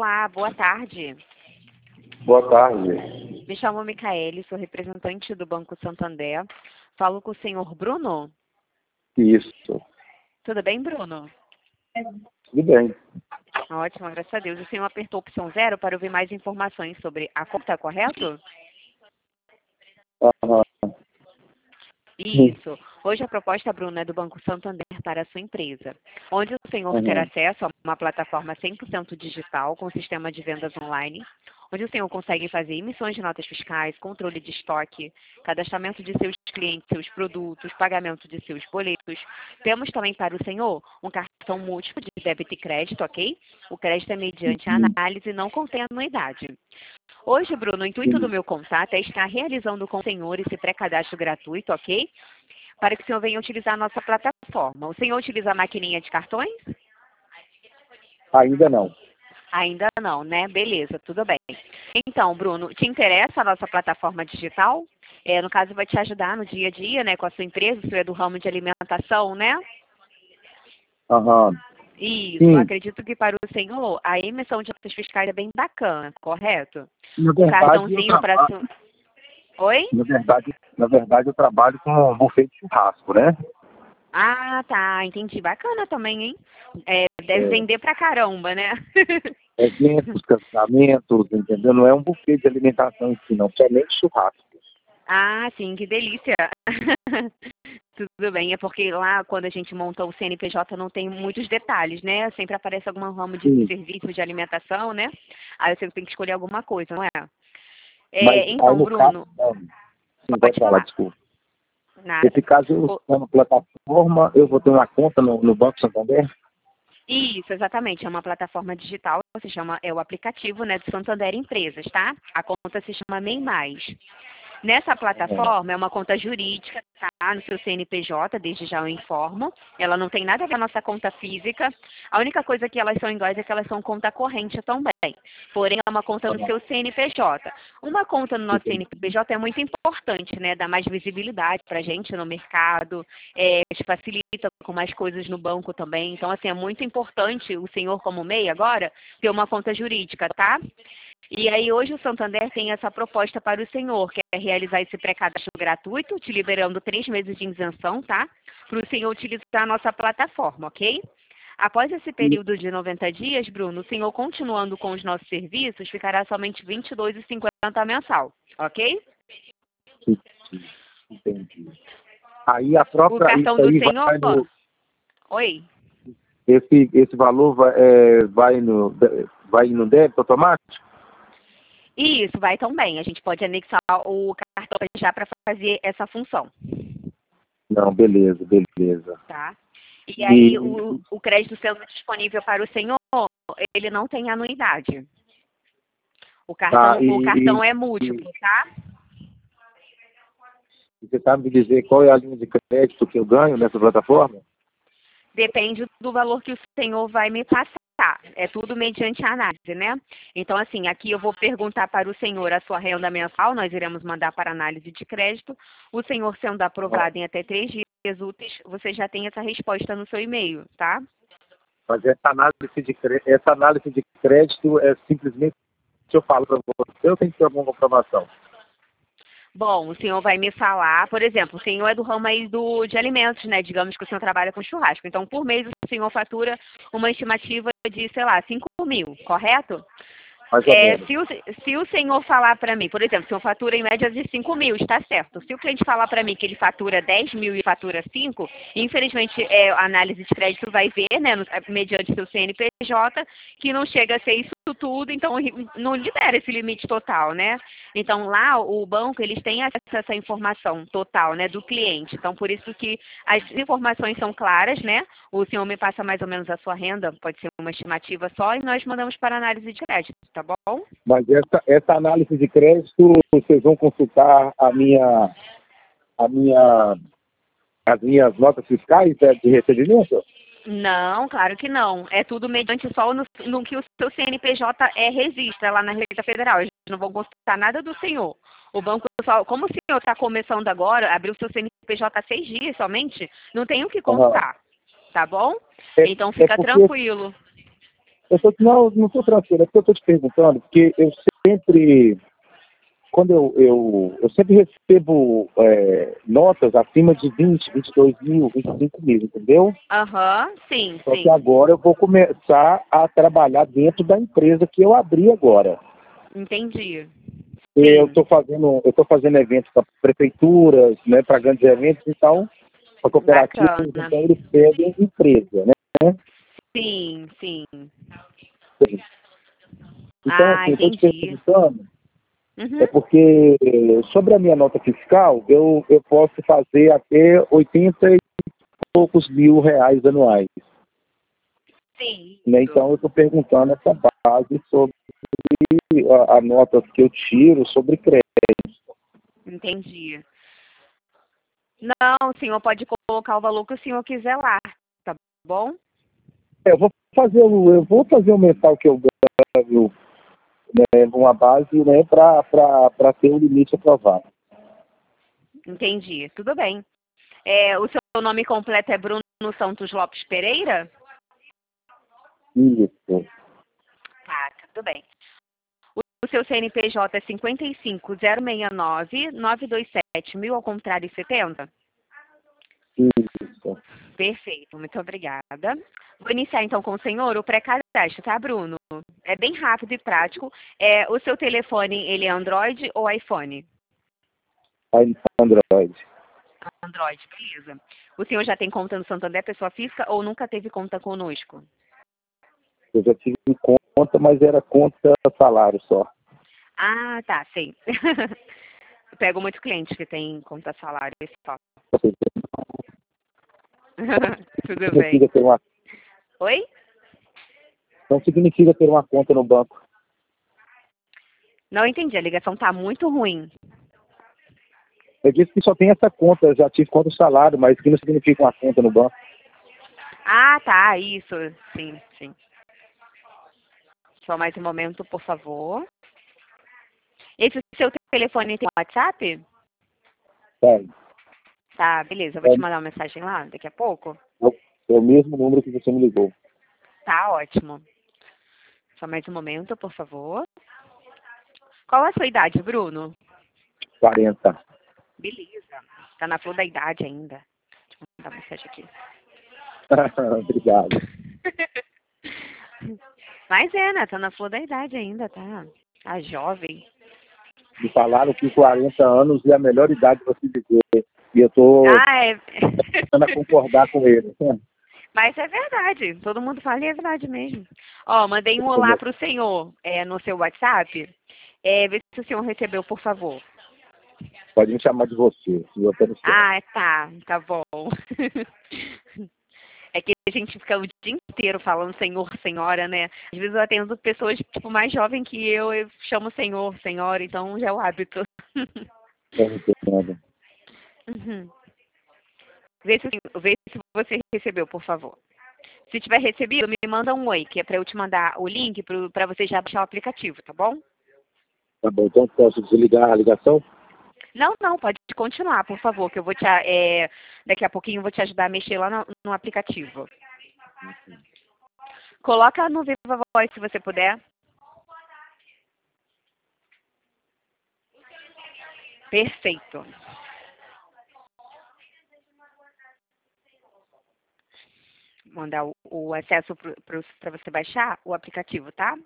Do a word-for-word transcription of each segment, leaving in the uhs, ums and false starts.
Olá, boa tarde. Boa tarde. Me chamo Micaele, sou representante do Banco Santander. Falo com o senhor Bruno? Isso. Tudo bem, Bruno? Tudo bem. Ótimo, graças a Deus. O senhor apertou a opção zero para ouvir mais informações sobre a conta, correto? Aham. Isso. Hoje a proposta, Bruno, é do Banco Santander para a sua empresa, onde o senhor Uhum. terá acesso a uma plataforma cem por cento digital com sistema de vendas online, onde o senhor consegue fazer emissões de notas fiscais, controle de estoque, cadastramento de seus clientes, seus produtos, pagamento de seus boletos. Temos também para o senhor um cartão múltiplo de débito e crédito, ok? O crédito é mediante Uhum. análise e não contém anuidade. Hoje, Bruno, o intuito do meu contato é estar realizando com o senhor esse pré-cadastro gratuito, ok? Para que o senhor venha utilizar a nossa plataforma. O senhor utiliza a maquininha de cartões? Ainda não. Ainda não, né? Beleza, tudo bem. Então, Bruno, te interessa a nossa plataforma digital? É, no caso, vai te ajudar no dia a dia, né, com a sua empresa, o senhor é do ramo de alimentação, né? Aham. Isso, Sim. acredito que para o senhor a emissão de notas fiscais é bem bacana, correto? Na O verdade, eu cartãozinho para... trabalho, Oi? na verdade, na verdade, eu trabalho com um buffet de churrasco, né? Ah, tá, entendi. Bacana também, hein? É, deve É, vender pra caramba, né? eventos, casamentos, entendeu? Não é um buffet de alimentação em si, não. Somente churrasco. Ah, sim, que delícia. Tudo bem, é porque lá quando a gente monta o C N P J não tem muitos detalhes, né? Sempre aparece algum ramo de Sim. serviço de alimentação, né? Aí você tem que escolher alguma coisa, não é? Mas É, aí então, no caso, Bruno, não. Sim, pode pode falar, falar. desculpa. Nada. Nesse caso, eu O- estou na plataforma, eu vou ter uma conta no, no Banco Santander? Isso, exatamente. É uma plataforma digital, se chama, é o aplicativo, né, do Santander Empresas, tá? A conta se chama MEI Mais. Nessa Aham. plataforma é uma conta jurídica, tá? No seu C N P J, desde já eu informo. Ela não tem nada a ver com a nossa conta física. A única coisa que elas são iguais é que elas são conta corrente também. Porém, é uma conta no Aham. seu C N P J. Uma conta no nosso Entendi. C N P J é muito importante, né? Dá mais visibilidade para a gente no mercado, é, te facilita com mais coisas no banco também. Então, assim, é muito importante o senhor, como MEI agora, ter uma conta jurídica, tá? E aí hoje o Santander tem essa proposta para o senhor, que é realizar esse pré-cadastro gratuito, te liberando três meses de isenção, tá? Para o senhor utilizar a nossa plataforma, ok? Após esse E- período de noventa dias, Bruno, o senhor continuando com os nossos serviços, ficará somente vinte e dois reais e cinquenta centavos mensal, ok? Entendi. Aí a O própria, isso cartão do aí senhor... vai no, Oi? esse, esse valor vai, é, vai no, vai no débito automático? Isso, vai também. A gente pode anexar o cartão já para fazer essa função. Não, beleza, beleza. Tá? E aí, E, o, o crédito sendo disponível para o senhor, ele não tem anuidade. O tá, cartão, o e, cartão é e, múltiplo, tá? e você sabe me dizer qual é a linha de crédito que eu ganho nessa plataforma? Depende do valor que o senhor vai me passar. É tudo mediante análise, né? Então, assim, aqui eu vou perguntar para o senhor a sua renda mensal, nós iremos mandar para análise de crédito. O senhor sendo aprovado em até três dias úteis, você já tem essa resposta no seu e-mail, tá? Mas essa análise de, cre- essa análise de crédito é simplesmente se eu falo para você, eu tenho que ter alguma comprovação. Bom, o senhor vai me falar, por exemplo, o senhor é do ramo aí do, de alimentos, né? Digamos que o senhor trabalha com churrasco. Então, por mês, o senhor fatura uma estimativa de, sei lá, cinco mil, correto? Mais ou É, menos. se, o, se o senhor falar para mim, por exemplo, se eu fatura em média de cinco mil, está certo. Se o cliente falar para mim que ele fatura dez mil e fatura cinco, infelizmente é, a análise de crédito vai ver, né, no, mediante seu C N P J, que não chega a ser isso tudo, então não libera esse limite total, né? Então lá o banco, eles têm acesso a essa informação total, né, do cliente. Então por isso que as informações são claras, né? O senhor me passa mais ou menos a sua renda, pode ser uma estimativa só, e nós mandamos para análise de crédito, tá bom? Mas essa, essa análise de crédito, vocês vão consultar a minha, a minha, as minhas notas fiscais é, de recebimento? Não, claro que não. É tudo mediante só no, no que o seu C N P J é registra lá na Receita Federal. Eles não vão consultar nada do senhor. O banco só, como o senhor está começando agora, abriu o seu C N P J há seis dias somente, não tem o que Aham. consultar, tá bom? É, Então é fica porque tranquilo. Eu tô, não, não estou transferindo, é porque eu estou te perguntando, porque eu sempre, quando eu, eu, eu sempre recebo é, notas acima de vinte, vinte e dois mil, vinte e cinco mil, entendeu? Aham, sim, Só que sim. agora eu vou começar a trabalhar dentro da empresa que eu abri agora. Entendi. Eu Sim, estou fazendo, eu tô fazendo eventos para prefeituras, né, para grandes eventos, então, para cooperativas, bacana. então eles pedem empresa, né? Sim, sim. Então, Ah, assim, eu estou te entendi. perguntando, Uhum. é porque eh, sobre a minha nota fiscal, eu, eu posso fazer até oitenta e poucos mil reais anuais. Sim, Né? isso. Então, eu estou perguntando essa base sobre a, a nota que eu tiro sobre crédito. Entendi. Não, o senhor pode colocar o valor que o senhor quiser lá, tá bom? É, Eu vou fazer o, eu vou fazer o mensal que eu ganho, né, uma base, né, para ter o limite aprovado. Entendi. Tudo bem. É, o seu nome completo é Bruno Santos Lopes Pereira? Isso. Tá, tudo bem. O seu C N P J é cinco cinco zero seis nove nove dois sete mil ao contrário e setenta? Isso. Perfeito, muito obrigada. Vou iniciar então com o senhor o pré-cadastro, tá, Bruno? É bem rápido e prático. É, o seu telefone, ele é Android ou iPhone? Aí, Android. Android, beleza. O senhor já tem conta no Santander, pessoa física, ou nunca teve conta conosco? Eu já tive conta, mas era conta salário só. Ah, tá, sei. Eu pego muitos clientes que têm conta salário e só. Tudo bem. Significa ter uma, Oi? não significa ter uma conta no banco. Não entendi, a ligação tá muito ruim. Eu disse que só tem essa conta, eu já tive conta salário, mas que não significa uma conta no banco. Ah, tá, isso. Sim, sim. Só mais um momento, por favor. Esse seu telefone tem WhatsApp? Sabe? Tá, beleza. Eu vou É, te mandar uma mensagem lá daqui a pouco. é o é o mesmo número que você me ligou. Tá ótimo. Só mais um momento, por favor. Qual a sua idade, Bruno? quarenta. Beleza. Tá na flor da idade ainda. Deixa eu mandar uma mensagem aqui. Obrigado. Mas é, né? Tá na flor da idade ainda, tá? Tá jovem. Me falaram que quarenta anos é a melhor idade para se viver. E eu estou Ah, é. tentando a concordar com ele. Mas é verdade. Todo mundo fala e é verdade mesmo. Ó, mandei um olá pro senhor é, no seu WhatsApp. É, vê se o senhor recebeu, por favor. Pode me chamar de você, se eu estou no céu. Ah, tá. Tá bom. É que a gente fica o dia inteiro falando senhor, senhora, né? Às vezes eu atendo pessoas, tipo, mais jovens que eu, eu chamo senhor, senhora, então já é o hábito. Eu não entendo. Uhum. Vê se, vê se você recebeu, por favor. Se tiver recebido, me manda um oi, que é para eu te mandar o link para você já baixar o aplicativo, tá bom? Tá bom, então posso desligar a ligação? Não, não, pode continuar, por favor, que eu vou te, é, daqui a pouquinho eu vou te ajudar a mexer lá no, no aplicativo. Coloca no Viva Voz se você puder. Perfeito. Mandar o, o acesso para você baixar o aplicativo, tá?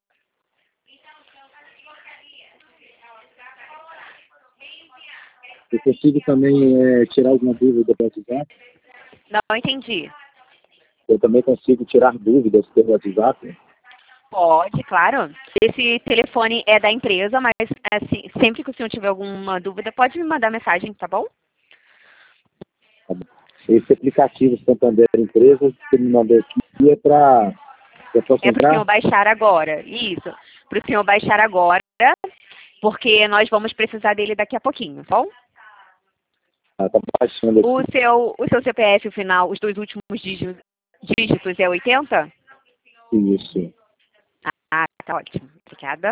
Eu consigo também é, tirar alguma dúvida do WhatsApp? Não entendi. Eu também consigo tirar dúvidas pelo WhatsApp? Pode, claro. Esse telefone é da empresa, mas assim, sempre que o senhor tiver alguma dúvida, pode me mandar mensagem, tá bom? Tá bom. Esse aplicativo Santander Empresa que você me mandou aqui é para eu posso É para o senhor entrar? baixar agora. Isso. Para o senhor baixar agora, porque nós vamos precisar dele daqui a pouquinho, tá bom? Ah, tá baixando O aqui. seu, o seu C P F, o final, os dois últimos dígitos, dígitos é oitenta? Isso. Ah, tá ótimo. Obrigada.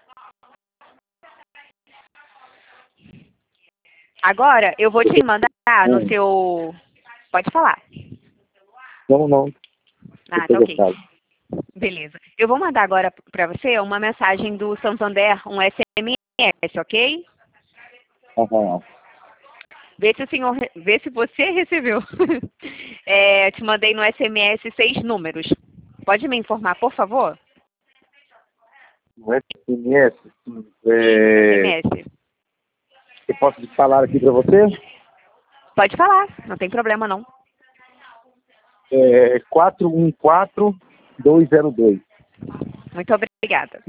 Agora, eu vou te mandar no Hum. seu... Pode falar. Não, não. Ah, tá Depois eu ok. falo. Beleza. Eu vou mandar agora para você uma mensagem do Santander, um S M S, ok? Aham. Vê se o senhor, re- vê se você recebeu. É, te mandei no S M S seis números. Pode me informar, por favor? No S M S, Isso, é, S M S. eu posso falar aqui para você? Pode falar, não tem problema não. É quatro um quatro, dois zero dois. Muito obrigada.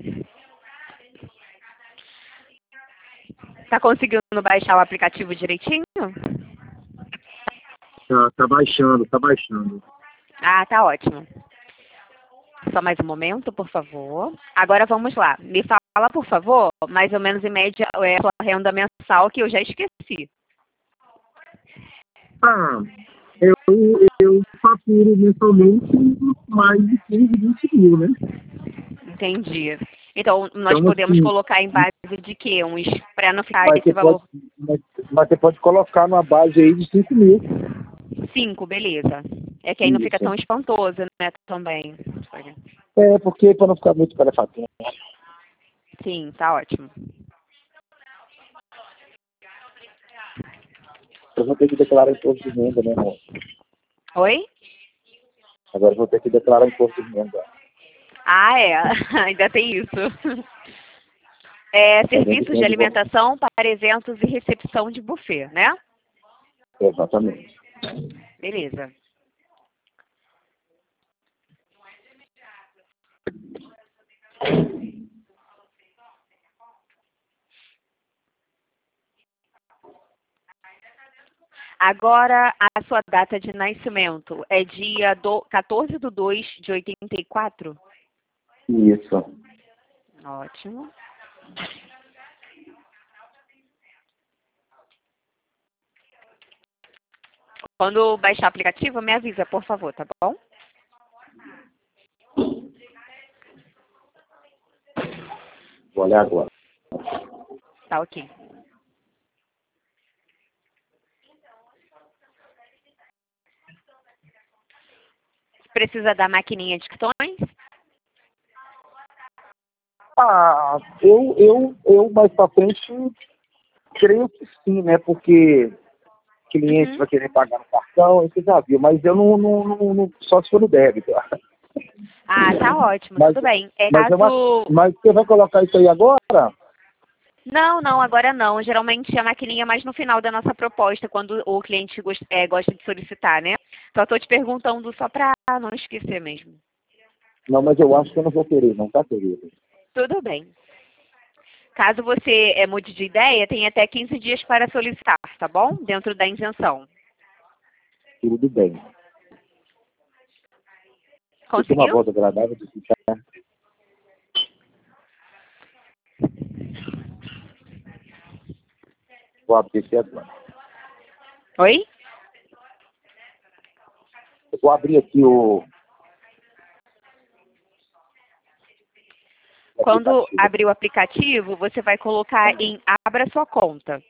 Tá conseguindo baixar o aplicativo direitinho? Tá, tá baixando, tá baixando. Ah, tá ótimo. Só mais um momento, por favor. Agora vamos lá. Me fala, por favor, mais ou menos em média, é a sua renda mensal, que eu já esqueci. Ah, eu, eu faturo mensalmente mais de quinze, vinte mil, né? Entendi. Então, nós Então, podemos assim, colocar em base de quê? Uns, para não ficar mas esse você, valor pode, mas, mas você pode colocar numa base aí de cinco mil. cinco, beleza. É que aí não fica Isso. tão espantoso, né, também. É, porque para não ficar muito calefatinho. Sim, tá ótimo. Eu vou ter que declarar imposto de renda, né, amor? Oi? Agora eu vou ter que declarar imposto de renda. Ah, é. Ainda tem isso. É, Tá vendo serviços de quando vou- alimentação para eventos e recepção de buffet, né? Exatamente. Beleza. Agora, a sua data de nascimento é dia do, quatorze de dois de oitenta e quatro? Isso. Ótimo. Quando baixar o aplicativo, me avisa, por favor, tá bom? Vou olhar agora. Tá ok. Precisa da maquininha de cartões? Ah, eu, eu, eu mais pra frente creio que sim, né? Porque cliente Uhum. vai querer pagar no cartão, isso já viu, mas eu não, não, não, não só se for no débito. Ah, tá ótimo, Mas, tudo bem. É mas, é uma, caso... mas você vai colocar isso aí agora? Não, não, agora não. Geralmente a maquininha é mais no final da nossa proposta, quando o cliente gos- é, gosta de solicitar, né? Só estou te perguntando só para não esquecer mesmo. Não, mas eu acho que eu não vou querer, não, tá, querido? Tudo bem. Caso você é, mude de ideia, tem até quinze dias para solicitar, tá bom? Dentro da isenção. Tudo bem. Você tem uma Conseguiu? voz agradável de ficar. Vou abrir aqui agora. Oi? Eu vou abrir aqui o o Quando aplicativo. abrir o aplicativo, você vai colocar em abra sua conta.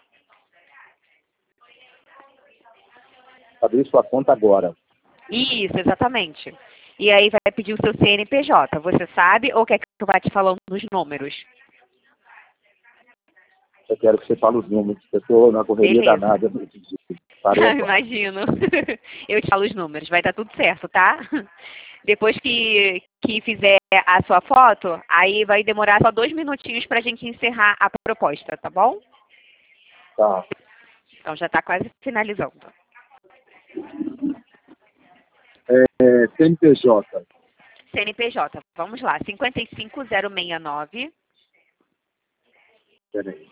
Abrir sua conta agora. Isso, exatamente. E aí vai pedir o seu C N P J. Você sabe ou quer que eu vá te falando nos números? Eu quero que você fale os números, porque eu estou na correria Beleza. danada. Parei agora. Imagino. Eu te falo os números, vai estar tudo certo, tá? Depois que, que fizer a sua foto, aí vai demorar só dois minutinhos para a gente encerrar a proposta, tá bom? Tá. Então já está quase finalizando. É, C N P J. C N P J, vamos lá, cinco cinco zero seis nove, Peraí.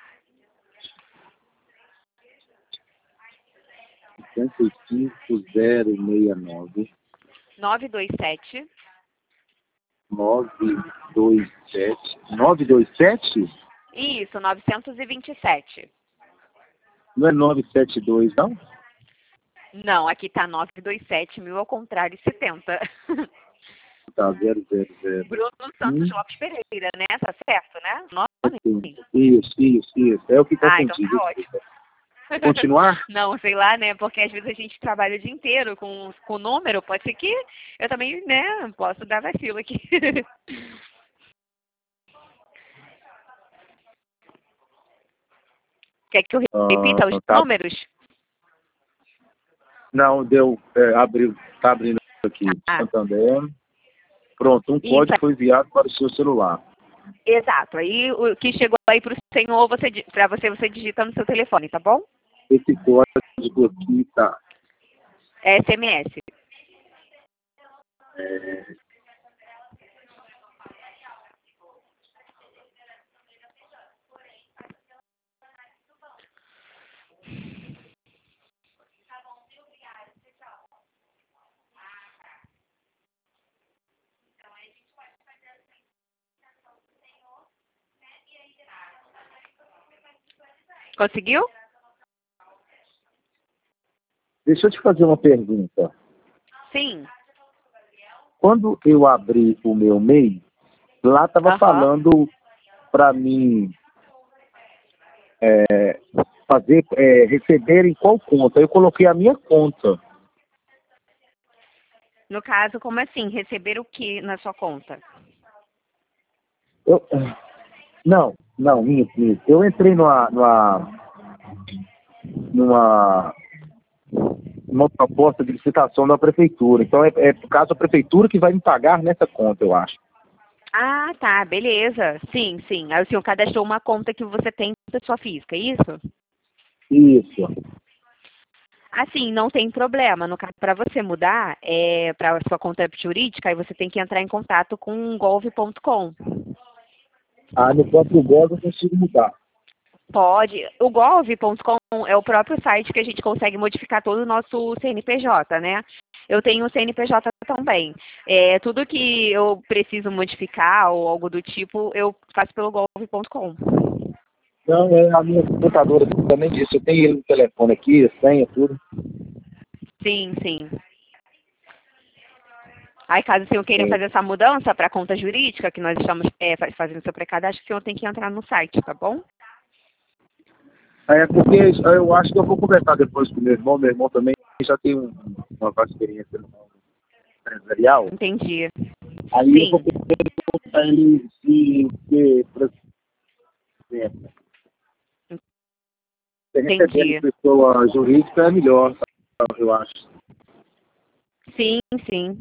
cinco cinco zero seis nove nove dois sete, nove dois sete nove dois sete. isso, novecentos e vinte e sete. Não é nove sete dois, não? Não, aqui tá novecentos e vinte e sete, mil ao contrário, setenta. Tá, zero zero zero. Bruno Santos Hum, Lopes Pereira, né? Tá certo, né? Nome? sim. Isso, isso, isso. É o que Ah, então confundi. tá ótimo. Desculpa. Continuar? Não, sei lá, né? Porque às vezes a gente trabalha o dia inteiro com com número, pode ser que eu também, né, posso dar vacilo aqui. Quer que eu repita os Ah, tá. números? Não, deu, é, abriu, tá abrindo aqui, Ah, Santander. Pronto, um isso, código foi enviado para o seu celular. exato. Aí o que chegou aí para o senhor, você, para você, você digita no seu telefone, tá bom? Esse código aqui tá. É S M S. É, Conseguiu? deixa eu te fazer uma pergunta. Sim. Quando eu abri o meu e-mail, lá estava Aham. falando para mim é, fazer, é, receber em qual conta. Eu coloquei a minha conta. No caso, como assim? Receber o que na sua conta? Eu, não, não, minto, minto. Eu entrei numa, numa, numa, numa proposta de licitação da prefeitura. Então, é, é por causa da prefeitura que vai me pagar nessa conta, eu acho. Ah, tá, beleza. Sim, sim. Aí o senhor cadastrou uma conta que você tem da sua física, é isso? Isso. Assim, não tem problema. No caso, para você mudar é, para a sua conta jurídica, aí você tem que entrar em contato com gov ponto com. Ah, no próprio Gov eu consigo mudar. Pode. O gov ponto com é o próprio site que a gente consegue modificar todo o nosso C N P J, né? Eu tenho o C N P J também. É, tudo que eu preciso modificar ou algo do tipo, eu faço pelo gov ponto com. Não, é a minha computadora também disse. Eu tenho ele no telefone aqui, a senha, tudo. Sim, sim. Aí, caso o senhor queira É, fazer essa mudança para a conta jurídica, que nós estamos é, fa- fazendo seu pré-cadastro, o senhor tem que entrar no site, tá bom? é porque eu acho que eu vou conversar depois com meu irmão. Meu irmão também já tem um, uma vasta experiência no ramo empresarial. Entendi. Aí eu vou Sim, perguntar a ele se, se, por exemplo, se recebendo entendi. pessoa jurídica é melhor, eu acho. Sim, sim.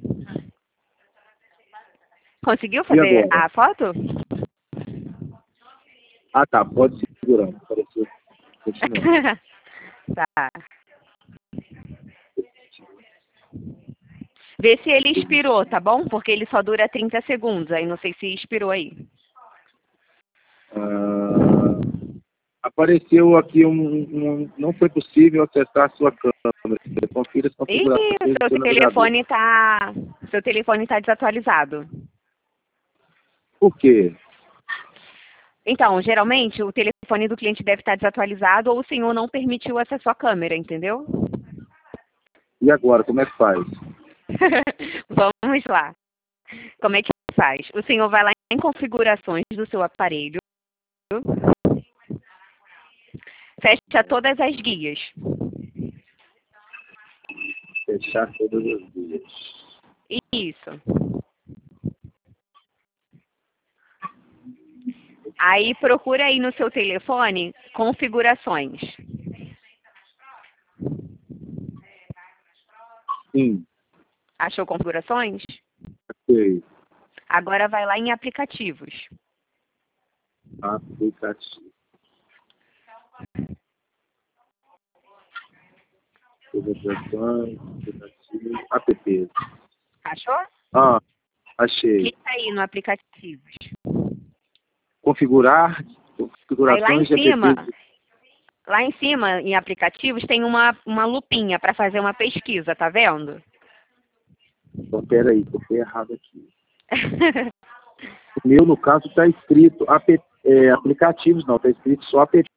Conseguiu E fazer agora? a foto? Ah, tá, pode segurar. Apareceu. Continua. Tá. Vê se ele expirou, tá bom? Porque ele só dura trinta segundos. Aí não sei se expirou aí. Ah, apareceu aqui um, um- não foi possível acessar a sua câmera. Confira as Ih, configurações do seu seu navegador. telefone tá. Seu telefone tá desatualizado. Por quê? Então, geralmente o telefone do cliente deve estar desatualizado ou o senhor não permitiu essa sua câmera, entendeu? E agora, como é que faz? Vamos lá. Como é que faz? O senhor vai lá em configurações do seu aparelho, fecha todas as guias. Fechar todas as vias. Isso. Aí procura aí no seu telefone configurações. Sim, Achou configurações? ok. Agora vai lá em aplicativos. Aplicativo. Configurações, aplicativo, app. Achou? Ah, achei. Clica aí no aplicativos. Configurar Aí lá em configurações de cima, apps. lá em cima em aplicativos tem uma, uma lupinha para fazer uma pesquisa, tá vendo? Então, peraí, coloquei errado aqui. O meu, no caso, está escrito app, é, aplicativos, não, está escrito só apps.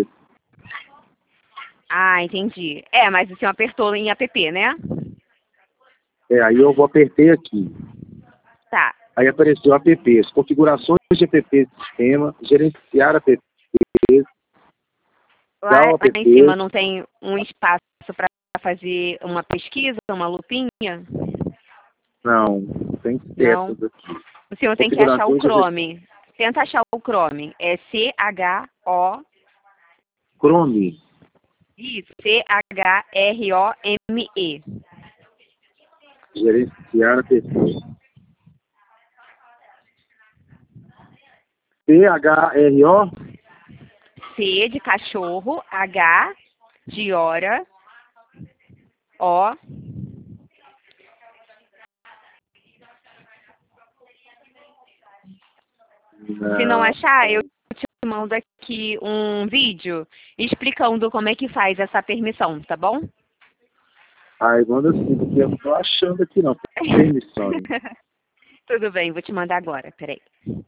Ah, entendi. É, mas o senhor apertou em app, né? É, aí eu vou apertei aqui. Tá. Aí apareceu apps, configurações de apps do sistema, gerenciar apps, Lá, o lá app. em cima não tem um espaço para fazer uma pesquisa, uma lupinha? Não, tem Não. setas aqui. O senhor tem que achar o Configurações de Chrome. Tenta achar o Chrome. É C H O... Chrome. Isso, C H R O M E. Gerenciar a P C. C H R O? C de cachorro, H de hora, O. Se não achar, eu te mando aqui um vídeo explicando como é que faz essa permissão, tá bom? Ai, manda assim, porque eu não tô achando aqui não. Permissões. Tudo bem, vou te mandar agora, peraí.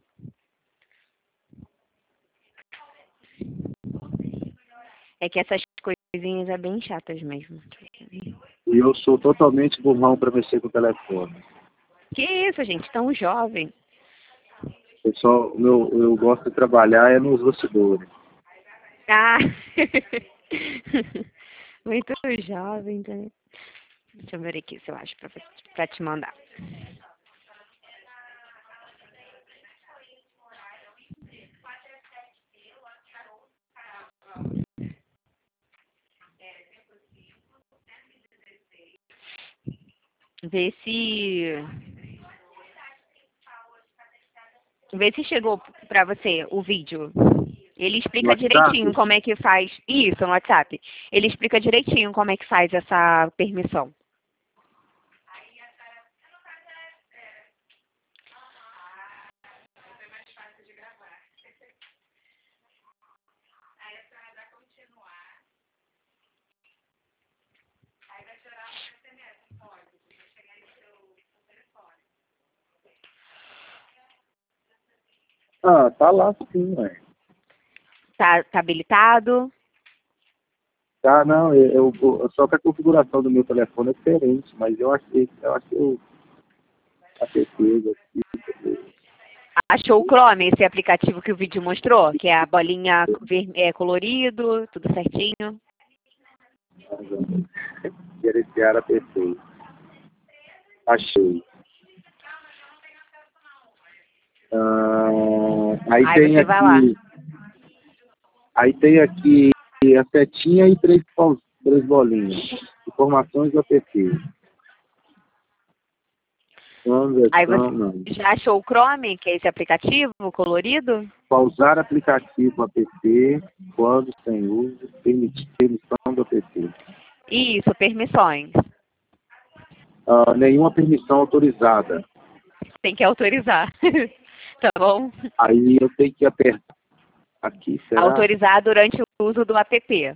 É que essas coisinhas é bem chatas mesmo. E eu sou totalmente burrão para mexer com o telefone. Que isso, gente, tão jovem. Eu, só, meu, eu gosto de trabalhar é nos bastidores. Ah! Muito jovem, né? Deixa eu ver aqui se eu acho pra, pra te mandar. Vê se... Vê se chegou pra você o vídeo. Ele No explica WhatsApp? direitinho como é que faz... Isso, no WhatsApp. Ele explica direitinho como é que faz essa permissão. Ah, tá lá sim, ué. Tá, tá habilitado? Tá, não, eu, eu, só que a configuração do meu telefone é diferente, mas eu achei, eu achei o app aqui. Achou o Chrome, esse aplicativo que o vídeo mostrou? Que é a bolinha ver- é, colorido, tudo certinho. Gerenciar a P C. Achei. Ah, aí, Aí tem você vai lá. aqui. Aí tem aqui a setinha e três, pau- três bolinhas. Informações do app. Aí Conversão, você não. já achou o Chrome, que é esse aplicativo colorido? Pausar aplicativo app quando sem uso, permitir permissão do app. Isso, permissões. Ah, nenhuma permissão autorizada. Tem que autorizar. Tá bom? Aí eu tenho que apertar aqui, será? Autorizar durante o uso do app.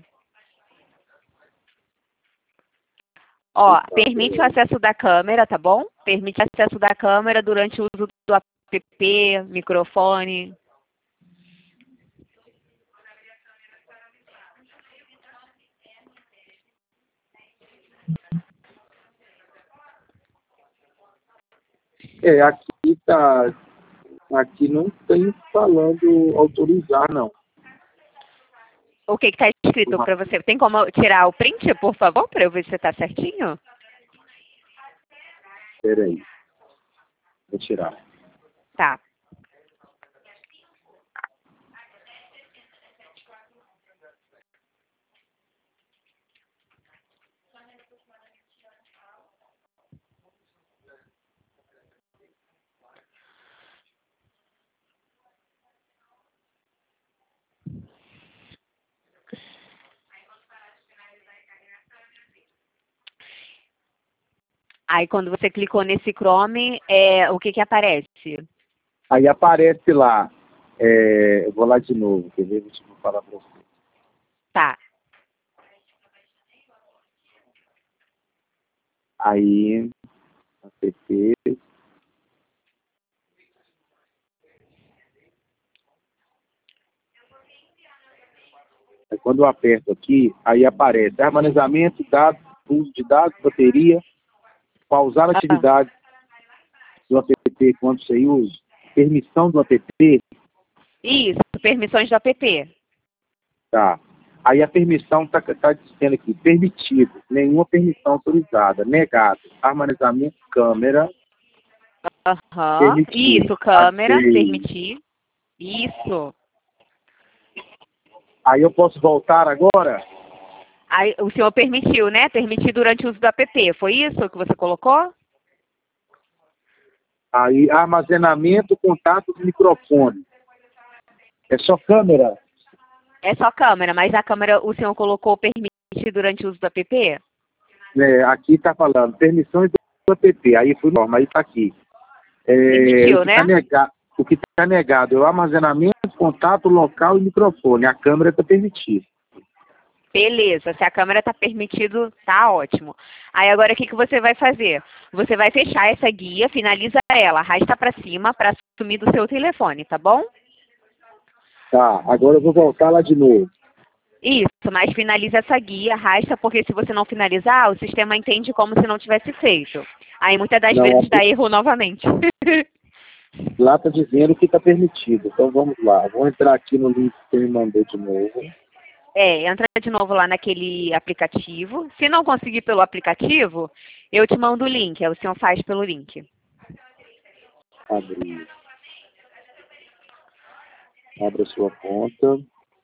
Ó, Opa, permite o peraí. acesso da câmera, tá bom? Permite o acesso da câmera durante o uso do app, microfone. É, aqui tá. Aqui não tem falando autorizar, não. O que está escrito para você? Tem como tirar o print, por favor, para eu ver se você está certinho? Peraí. Vou tirar. Tá. Aí quando você clicou nesse Chrome, é, o que que aparece? Aí aparece lá. É, eu vou lá de novo, quer ver? Deixa eu falar para você. Tá. Aí, app. Aí, quando eu aperto aqui, aí aparece armazenamento, dados, uso de dados, bateria, pausar a Ah, atividade do app quando sem uso, permissão do app, isso, permissões do app. tá. Aí a permissão está tá dizendo aqui, permitido, nenhuma permissão autorizada, negado, armazenamento câmera, Aham. permitir, Isso, câmera, aceito. permitir. Isso. Aí eu posso voltar agora? Aí, o senhor permitiu, né? Permitir durante o uso do app. Foi isso que você colocou? Aí armazenamento, contato do microfone. É só câmera? É só câmera, mas a câmera o senhor colocou permitir durante o uso do app? É, aqui está falando, permissões do app. Aí fui norma, aí está aqui. É, Permitiu, o que né? tá nega, o que está negado é o armazenamento, contato local e microfone. A câmera está permitida. Beleza, se a câmera está permitido, tá ótimo. Aí agora o que, que você vai fazer? Você vai fechar essa guia, finaliza ela, arrasta para cima para sumir do seu telefone, tá bom? Tá, agora eu vou voltar lá de novo. Isso, mas finaliza essa guia, arrasta, porque se você não finalizar, o sistema entende como se não tivesse feito. Aí muitas das Não, vezes aqui- dá erro novamente. Lá está dizendo que está permitido. Então vamos lá. Vou entrar aqui no link que você me mandou de novo. É, entra de novo lá naquele aplicativo. Se não conseguir pelo aplicativo, eu te mando o link, aí o senhor faz pelo link. Abrir. Abra sua conta.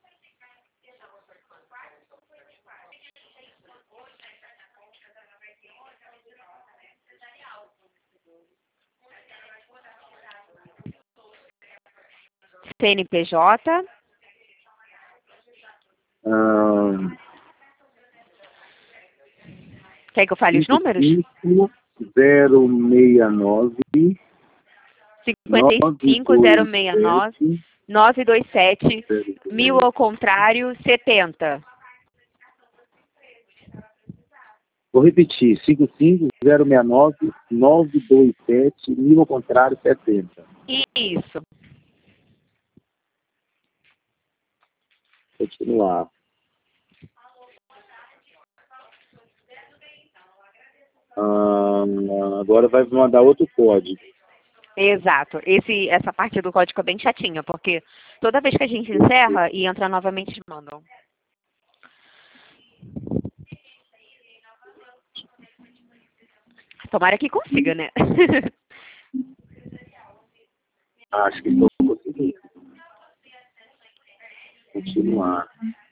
C N P J. Ahn, Quer que eu fale os números? cinco zero seis nove cinquenta e cinco, zero seis nove, nove dois sete, mil ao contrário, setenta. Vou repetir, cinco cinco zero seis nove nove dois sete mil ao contrário setenta. Isso. Continuar. Ah, agora vai me mandar outro código. Exato. Esse, essa parte do código é bem chatinha, porque toda vez que a gente encerra e entra novamente, eles mandam. Tomara que consiga, né? Acho que estou conseguindo. Continuar.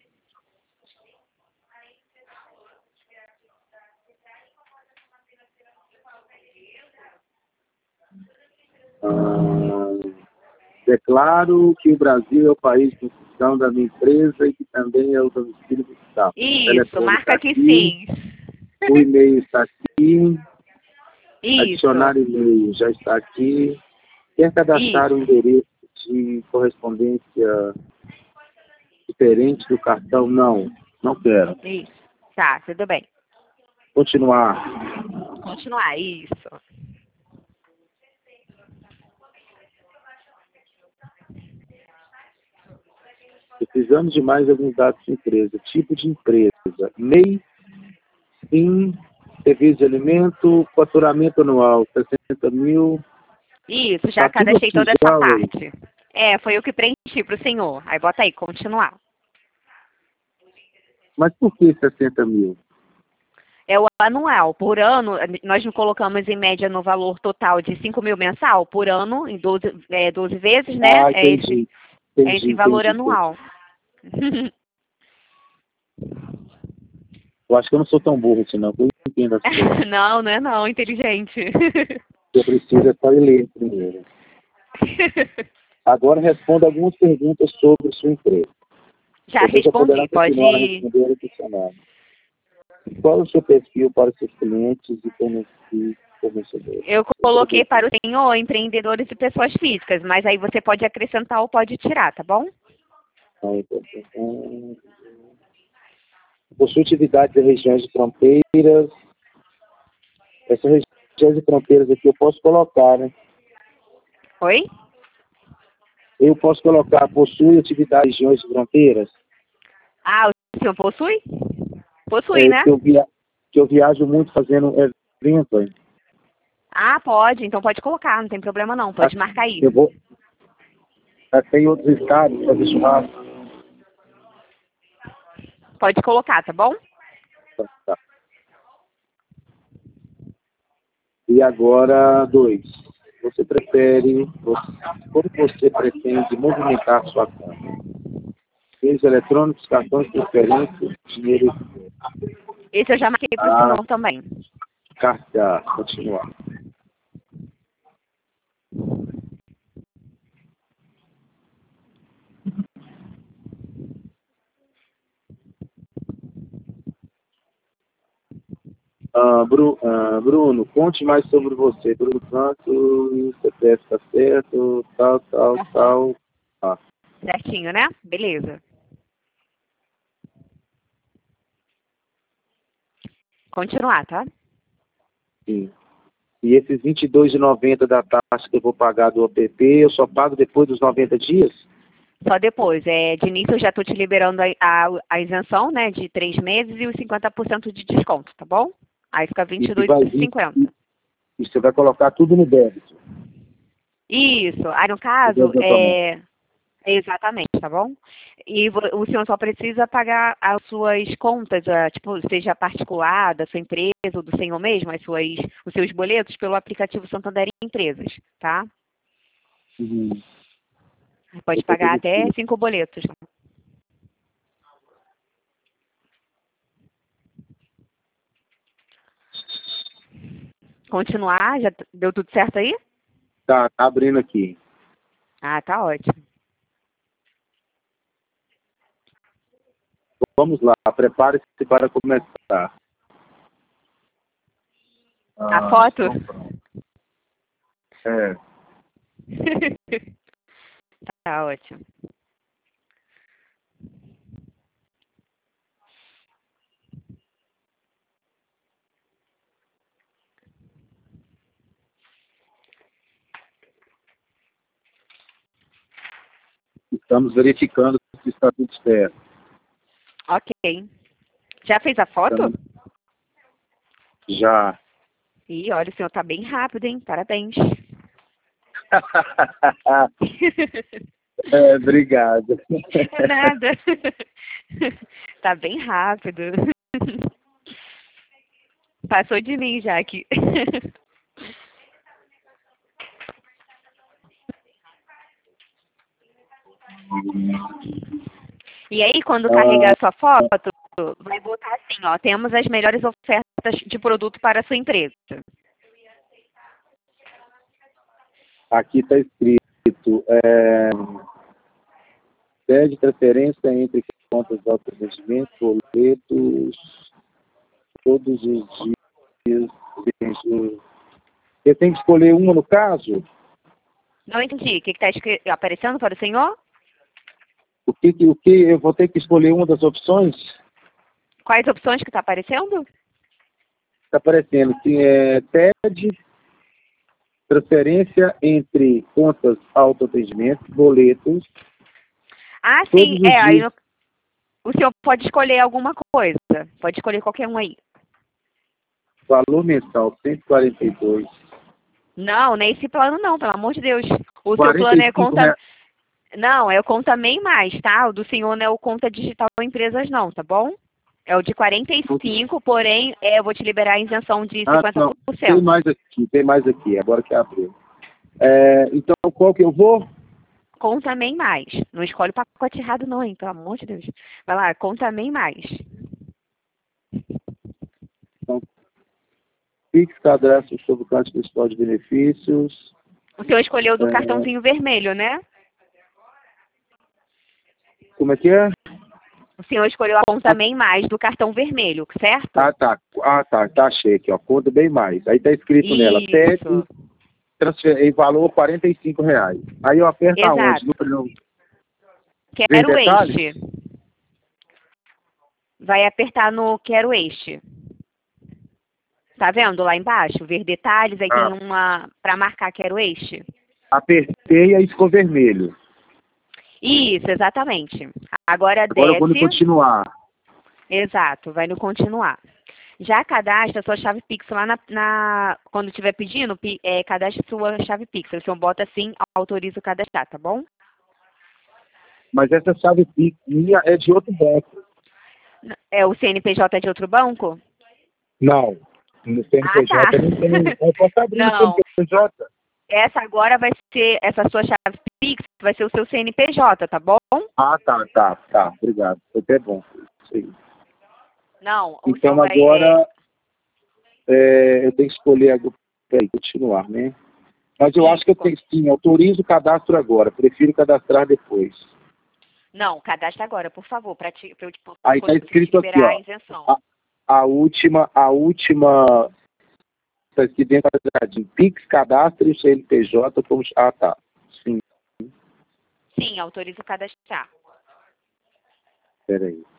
Ah, declaro que o Brasil é o país de função da minha empresa e que também é o domicílio fiscal. Isso, marca está que aqui, sim. o e-mail está aqui, Isso. adicionar e-mail já está aqui. Quer cadastrar um endereço de correspondência diferente do cartão? Não, não quero. Isso. Tá, tudo bem. Continuar. Continuar, isso. Precisamos de mais alguns dados de empresa. Tipo de empresa. M E I, SIM, serviço de alimento, faturamento anual, sessenta mil. Isso, já Tá tudo cadastrei aqui toda já, essa ué. parte. É, foi eu que preenchi para o senhor. Aí bota aí, continuar. Mas por que sessenta mil? É o anual. Por ano, nós não colocamos em média no valor total de cinco mil mensal. Por ano, em doze, é, doze vezes, né? Ah, É esse, entendi. é Entendi, esse valor entendi. anual. Eu acho que eu não sou tão burro assim, não. Eu entendo as coisas. Não, não é não, inteligente. Eu preciso é só ler primeiro. Agora responda algumas perguntas sobre sua empresa. Já Você já poderá respondi, pode... continuar a responder ao questionário. Qual é o seu perfil para os seus clientes e fornecedores? Eu coloquei para o senhor empreendedores e pessoas físicas, mas aí você pode acrescentar ou pode tirar, tá bom? Possui atividades em regiões de fronteiras. Essas regiões de fronteiras aqui eu posso colocar, né? Oi? Eu posso colocar, possui atividades em regiões de fronteiras? Ah, o senhor possui? Possui, É, né? que, eu via, que eu viajo muito fazendo evento. Hein? Ah, pode, então pode colocar, não tem problema não, pode Ah, marcar aí. Eu vou até em outros estados fazer churrasco. Pode colocar, tá bom? Tá, tá. E agora, dois. Você prefere, você, como você pretende movimentar sua conta? Meios eletrônicos, cartões, transferências, dinheiro. Esse eu já marquei para o Ah, senhor também. carta, continuar. Ah, Bru, ah, Bruno, conte mais sobre você. Bruno Santos, C P F está certo, tal, tal, Tá tal. Ah, certinho, né? Beleza. Continuar, tá? sim. E esses vinte e dois reais e noventa centavos da taxa que eu vou pagar do O P P, eu só pago depois dos noventa dias? Só depois. É, de início eu já estou te liberando a, a, a isenção, né? De três meses e os cinquenta por cento de desconto, tá bom? Aí fica vinte E e que dois vai e vir, cinquenta. e você vai colocar tudo no débito. Isso. Aí no O caso, débito automático. é. Exatamente, tá bom? E vo- o senhor só precisa pagar as suas contas, ah, tipo, seja particular, da sua empresa ou do senhor mesmo, as suas, os seus boletos pelo aplicativo Santander Empresas, tá? Uhum. Pode Depois eu pagar até explico. cinco boletos. Continuar, já t- deu tudo certo aí? Tá, tá abrindo aqui. Ah, tá ótimo. Vamos lá, prepare-se para começar. A Ah, foto? então pronto. É, Tá ótimo. estamos verificando se está tudo certo. Ok. Já fez a foto? Estamos já. Ih, olha, o senhor tá bem rápido, hein? Parabéns. É, obrigado. É nada. Tá bem rápido. Passou de mim já aqui. E aí, quando carregar Ah, a sua foto, vai botar assim, ó, temos as melhores ofertas de produto para a sua empresa. aqui está escrito, é, pede transferência entre contas de autoatendimento, boletos, todos os dias. Você tem que escolher uma no caso? Não entendi. O que está aparecendo para o senhor? O que, que- o que eu vou ter que escolher uma das opções? Quais opções que está aparecendo? Está aparecendo que é T E D, transferência entre contas autoatendimento, boletos, Ah, todos sim. os É, aí dias. no- o senhor pode escolher alguma coisa. Pode escolher qualquer um aí. Valor mensal cento e quarenta e dois. Não, nem esse plano não, pelo amor de Deus. O seu quarenta plano e é cinco conta... reais. Não, é o Conta MEI Mais, tá? O do senhor não é o Conta Digital Empresas não, tá bom? É o de quarenta e cinco, porém, é, eu vou te liberar a isenção de Ah, não. Tem cinquenta por cento. mais aqui, tem mais aqui, agora que abriu. É, então, qual que eu vou? Conta MEI Mais. Não escolhe o pacote errado não, hein? Pelo amor de Deus. Vai lá, Conta MEI Mais. Então, Pix, cadastro sobre o código pessoal de benefícios. O senhor escolheu do É, cartãozinho vermelho, né? como é que é? O senhor escolheu a Conta MEI Mais do cartão vermelho, certo? Ah, tá. Ah, tá. Tá, achei aqui, ó. Conta bem mais. Aí tá escrito nela, T E D, Isso. transfer, em valor quarenta e cinco reais. Aí eu aperto aonde? Exato. No, no, ver Quero detalhes? este. Vai apertar no Quero este. Tá vendo lá embaixo? Ver detalhes, aí tem Ah, uma para marcar Quero este. apertei e aí ficou vermelho. Isso, exatamente. Agora Agora eu vou no desce. continuar. Exato, vai no continuar. Já cadastra sua chave Pix lá na, na- quando estiver pedindo, pi- é, cadastre sua chave Pix. O senhor bota assim, autoriza o cadastrar, tá bom? Mas essa chave Pix minha é de outro banco. É o C N P J de outro banco? Não. No Ah, C N P J tá. não tem. Eu posso abrir no Não, C N P J. essa agora vai ser, essa sua chave Pix vai ser o seu C N P J, tá bom? Ah, tá, tá, tá. Obrigado. Foi até bom. Isso aí. Não, o senhor Então vai... É... agora é, eu tenho que escolher agora. Peraí, continuar, né? Mas eu acho que eu Isso. tenho sim, autorizo o cadastro agora. Prefiro cadastrar depois. Não, cadastre agora, por favor, para eu tipo, Aí está poder te escrito aqui, liberar a ó. isenção. A, a última, a última. Está escrito dentro do quadradinho. Pix, cadastre o C N P J como. Ah, tá. Sim, Sim, autorizo cadastrar. peraí.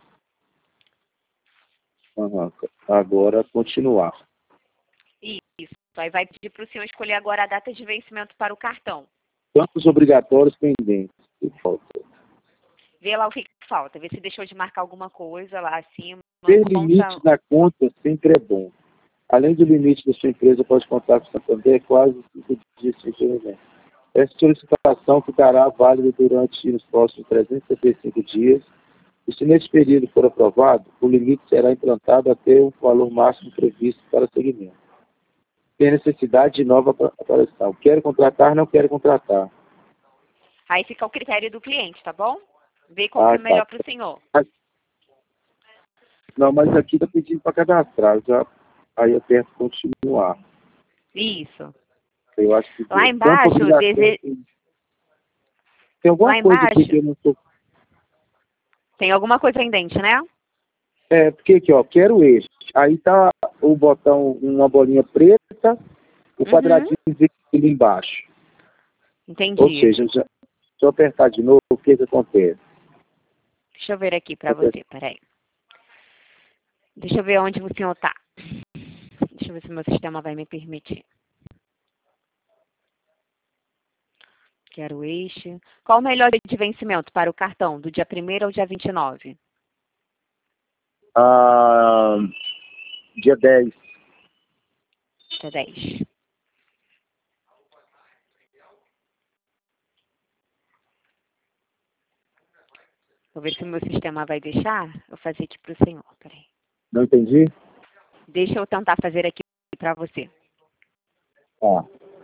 Aham. Agora continuar. Isso. Aí vai pedir para o senhor escolher agora a data de vencimento para o cartão. Campos obrigatórios pendentes. Que falta. Vê lá o que, que falta, vê se deixou de marcar alguma coisa lá acima. Ter Conta... limite na conta sempre é bom. Além do limite da sua empresa, pode contar com o Santander quase cinco dias sem intervento. Essa solicitação ficará válida durante os próximos trezentos e setenta e cinco dias. E se nesse período for aprovado, o limite será implantado até o valor máximo previsto para segmento. Tem necessidade de nova aparição. Quero contratar, não quero contratar. Aí fica o critério do cliente, tá bom? Vê qual Ah, que é melhor tá. para o senhor. Não, mas aqui está pedindo para cadastrar. Já, aí eu aperto continuar. Isso. Eu acho que Lá deu. Campo embaixo, obrigatório. dese... Tem alguma lá coisa aqui embaixo, que eu não estou. tem alguma coisa pendente, né? É, porque aqui, ó, quero este. Aí tá o botão, uma bolinha preta, o Uhum. quadradinho ali embaixo. Ou Entendi. seja, já, se eu apertar de novo, o que que acontece? Deixa eu ver aqui para você, peraí. Deixa eu ver onde o senhor tá. Deixa eu ver se o meu sistema vai me permitir. Quero este. Qual o melhor dia de vencimento para o cartão, do dia primeiro ao dia vinte e nove? Ah, dia dez. Dia dez. Vou ver se o meu sistema vai deixar eu fazer aqui para o senhor. Peraí. Não entendi? Deixa eu tentar fazer aqui para você. Ó.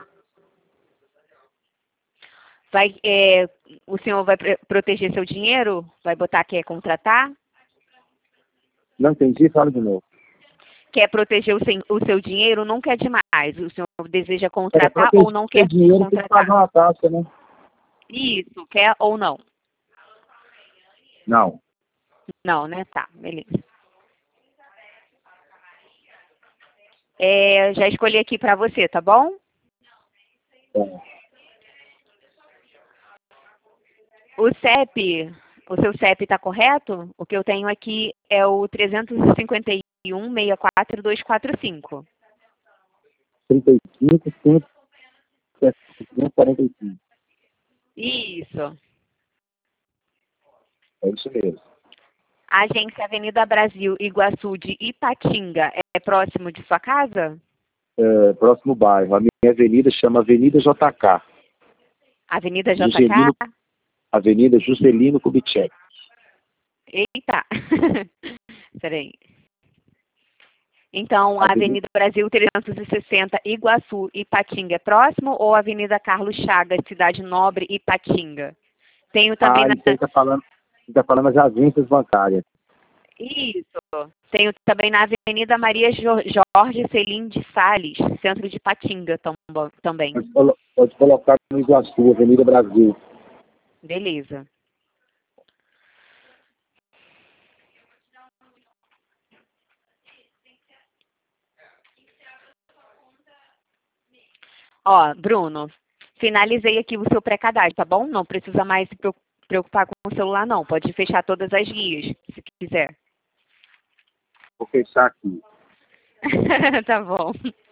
Vai, é, o senhor vai pre- proteger seu dinheiro? Vai botar que é contratar? Não entendi, fala de novo. Quer proteger o, sem, o seu dinheiro? Não quer demais. O senhor deseja É, contratar proteger ou não seu quer dinheiro tem que contratar? pagar uma taxa, né? Isso, quer ou não? Não. Não, né? Tá, beleza. É, já escolhi aqui para você, tá bom? É. O C E P, o seu C E P está correto? O que eu tenho aqui é o trezentos e cinquenta e um, sessenta e quatro, duzentos e quarenta e cinco. trinta e cinco, cento e quarenta e cinco. Isso. É isso mesmo. Agência Avenida Brasil, Iguaçu de Ipatinga, é próximo de sua casa? É, próximo bairro. A minha avenida chama Avenida J K. Avenida J K? Juscelino, Avenida Juscelino Kubitschek. Eita! Peraí. Então, a Avenida, Avenida Brasil trezentos e sessenta, Iguaçu, Ipatinga é próximo ou Avenida Carlos Chagas, Cidade Nobre, Ipatinga? Tenho também ah, na... então ele está falando, ele tá falando as agências bancárias. Isso. Tenho também na Avenida Maria Jo- Jorge Celim de Sales, centro de Ipatinga tam- também. Pode, colo- pode colocar no Iguaçu, Avenida Brasil. Beleza. Ó, Bruno, finalizei aqui o seu pré-cadastro, tá bom? Não precisa mais se preo- preocupar com o celular, não. Pode fechar todas as guias, se quiser. Vou fechar aqui. Tá bom.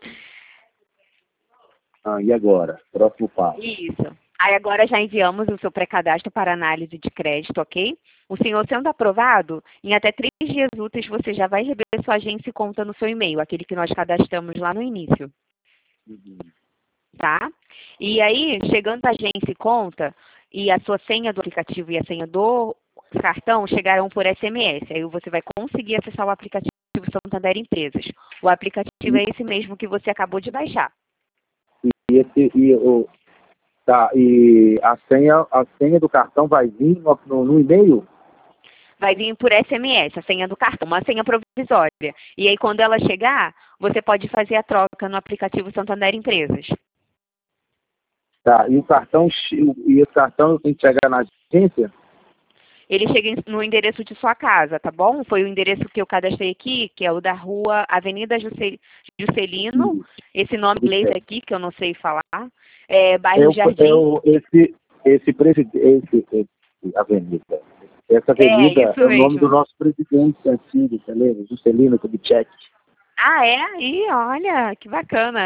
Ah, e agora? Próximo passo. Isso. Aí agora já enviamos o seu pré-cadastro para análise de crédito, ok? O senhor sendo aprovado, em até três dias úteis você já vai receber sua agência e conta no seu e-mail, aquele que nós cadastramos lá no início, Uhum. tá? E aí, chegando a agência e conta, e a sua senha do aplicativo e a senha do cartão chegarão por S M S. Aí você vai conseguir acessar o aplicativo Santander Empresas. O aplicativo é esse mesmo que você acabou de baixar. E, esse, e, o, tá, e a, senha, a senha do cartão vai vir no, no, no e-mail? Vai vir por S M S, a senha do cartão, uma senha provisória. E aí, quando ela chegar, você pode fazer a troca no aplicativo Santander Empresas. Tá, e o cartão, e esse cartão tem que chegar na agência? Ele chega no endereço de sua casa, tá bom? Foi o endereço que eu cadastrei aqui, que é o da rua Avenida Jusce- Juscelino, Sim. esse nome inglês aqui, que eu não sei falar, é, bairro Eu, Jardim. eu, esse, esse presidente, esse, esse avenida. Essa É, avenida isso é o nome do mesmo. nosso presidente antigo, você lembra? Juscelino Kubitschek. Ah, é? Ih, olha, que bacana.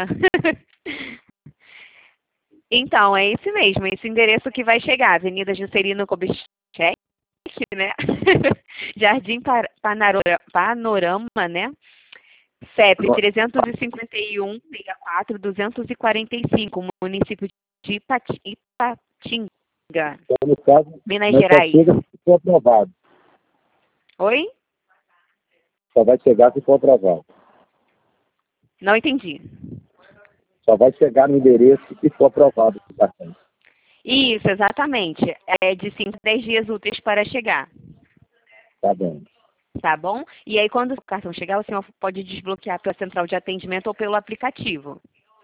Então, é esse mesmo, esse endereço que vai chegar, Avenida Juscelino Kubitschek, né? Jardim Par- Panaro- Panorama, né? C E P trezentos e cinquenta e um, sessenta e quatro, duzentos e quarenta e cinco, município de Ipati- Ipatinga, Então, no caso, Minas mas só Gerais. chega se for aprovado. Oi? Só vai chegar se for aprovado. Não entendi. Só vai chegar no endereço se for aprovado o cartão. Isso, exatamente. É de cinco a dez dias úteis para chegar. Tá bem. Tá bom? E aí, quando o cartão chegar, o senhor pode desbloquear pela central de atendimento ou pelo aplicativo.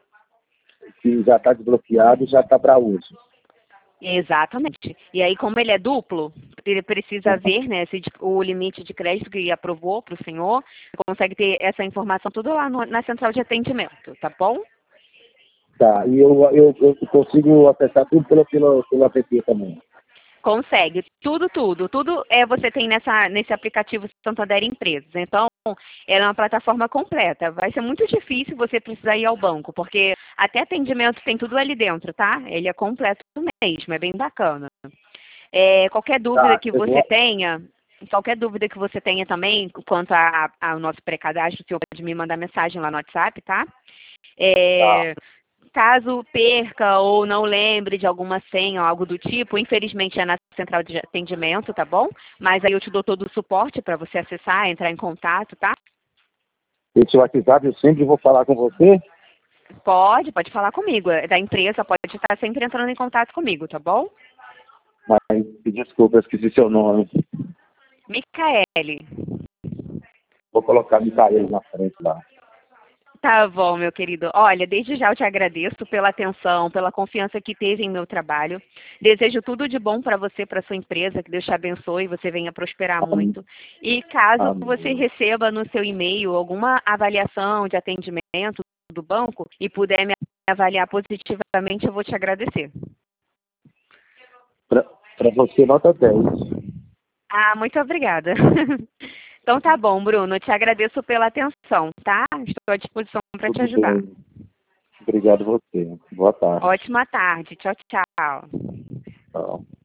Se já está desbloqueado, já está para uso. Exatamente. E aí, como ele é duplo, ele precisa ver, né, se o limite de crédito que aprovou para o senhor, consegue ter essa informação tudo lá no- na central de atendimento, tá bom? Tá, e eu, eu, eu consigo acessar tudo pelo, pelo, pelo app também. Consegue. Tudo, tudo. Tudo é você tem nessa, nesse aplicativo Santander Empresas. Então, ela é uma plataforma completa. Vai ser muito difícil você precisar ir ao banco, porque até atendimento tem tudo ali dentro, tá? Ele é completo mesmo, é bem bacana. É, qualquer dúvida Tá, que eu você vou... tenha, qualquer dúvida que você tenha também quanto a- a- ao nosso pré-cadastro, o senhor pode me mandar mensagem lá no WhatsApp, tá? Tá, É, caso perca ou não lembre de alguma senha ou algo do tipo, infelizmente é na central de atendimento, tá bom? Mas aí eu te dou todo o suporte para você acessar, entrar em contato, tá? esse WhatsApp eu sempre vou falar com você. Pode, pode falar comigo. É da empresa, pode estar sempre entrando em contato comigo, tá bom? Mas, desculpa, eu esqueci seu nome. Micaele. Vou colocar Micael na frente lá. Tá bom, meu querido. Olha, desde já eu te agradeço pela atenção, pela confiança que teve em meu trabalho. Desejo tudo de bom para você, para sua empresa, que Deus te abençoe e você venha prosperar Amém. muito. E caso você Amém. receba no seu e-mail alguma avaliação de atendimento do banco e puder me avaliar positivamente, eu vou te agradecer. Para você, nota dez. Ah, muito obrigada. Então tá bom, Bruno. Eu te agradeço pela atenção, tá? Estou à disposição para te Tudo ajudar. bem. Obrigado a você. Boa tarde. Ótima tarde. Tchau, tchau. Tchau.